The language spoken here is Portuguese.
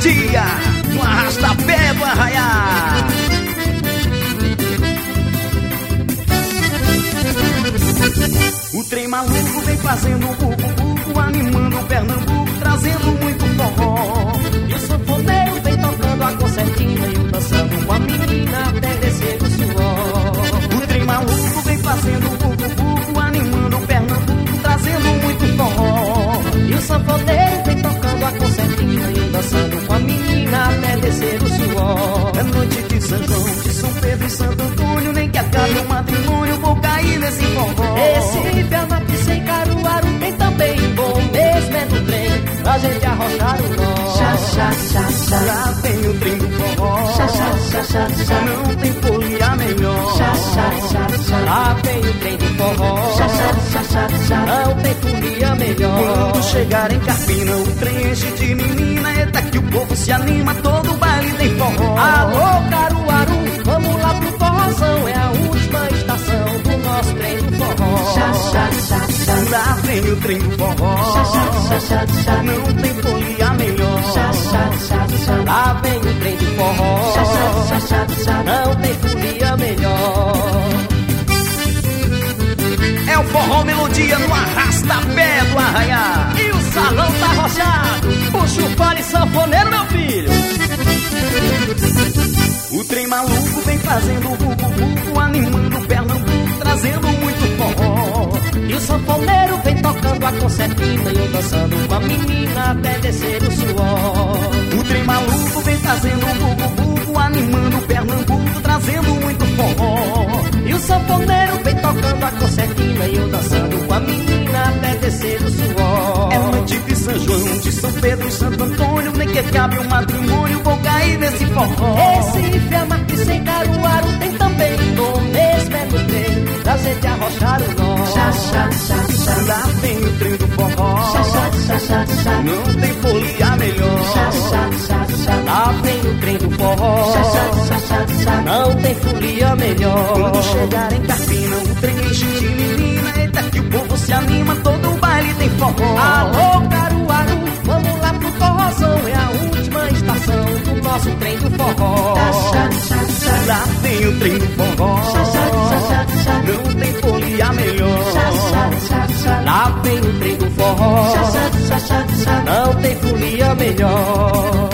melodia, no arrasta-pé do Arraiá. O trem maluco vem fazendo buco-buco, animando o Pernambuco, trazendo muito forró. E o sanfoneiro vem tocando a concertina e dançando com a menina até descer o suor. O trem maluco vem fazendo buco-buco, animando o Pernambuco, trazendo muito forró. E o sanfoneiro vem tocando a concertina e dançando com a menina até descer o suor. É noite de São João, de São Pedro e Santo Antônio, nem que acabe o matrimônio, vou cair nesse forró. Recife, Amapá, sem Caruaru, tem também bom mesmo é no trem, pra gente arrochar o nó. Xa, xa, xa, xa. Lá vem o trem do forró. Xa, xa, xa, xa, xa. Não tem folia melhor. Xa, xa, xa, xa. Lá vem o trem do forró. Xa, xa, xa, xa, xa. Não tem folia melhor. Quando chegar em Carpina, o trem enche de menina. Eita que o povo se anima, todo baile tem forró. Alô, Caruaru, vamos lá pro forrozão. É a última estação do nosso trem do forró. Xa, xa, xa, xa. Lá vem o trem do forró. Xa, xa, xa, xa, xa. Não tem folia melhor. Xa, xa, xa, xa. Lá vem o trem do forró. Xa, xa, xa, xa, xa. Não tem folia melhor. É o forró melodia no arrasta-pé do Arraiá. E o salão tá arrochado. Puxa o fole sanfoneiro, meu filho. O trem maluco vem fazendo buco-buco, animando o Pernambuco, trazendo muito forró. E o sanfoneiro vem tocando a concertina e eu dançando com a menina até descer o suor. O trem maluco vem fazendo buco-buco, animando o Pernambuco, trazendo muito forró. E o sanfoneiro vem tocando a concertina e eu dançando com a menina até descer o suor. É noite de São João, de São Pedro e Santo Antônio, nem que cabe o matrimônio, vou cair nesse forró. Recife, Amapá, sem Caruaru, tem também no mesmo é no trem, pra gente arrochar o nó. Xa, xa, xa, xa. Lá vem o trem do forró. Xa, xa, xa, xa, xa. Não tem folia melhor. Xa, xa, xa, xa. Lá vem o trem do forró. Xa, xa, xa, xa, xa. Não tem folia melhor. Quando chegar em Carpina, o trem enche de menina. Eita que o povo se anima, todo baile tem forró. Alô, Caruaru, vamos lá pro forrozão. É a última estação do nosso trem do forró. Xa, xa, xa. Lá tem o trem do forró. Xa, xa, xa, xa, xa. Não tem folia melhor. Xa, xa, xa, xa. Lá vem o trem do forró. Xa, xa, xa, xa, xa. Não tem folia melhor.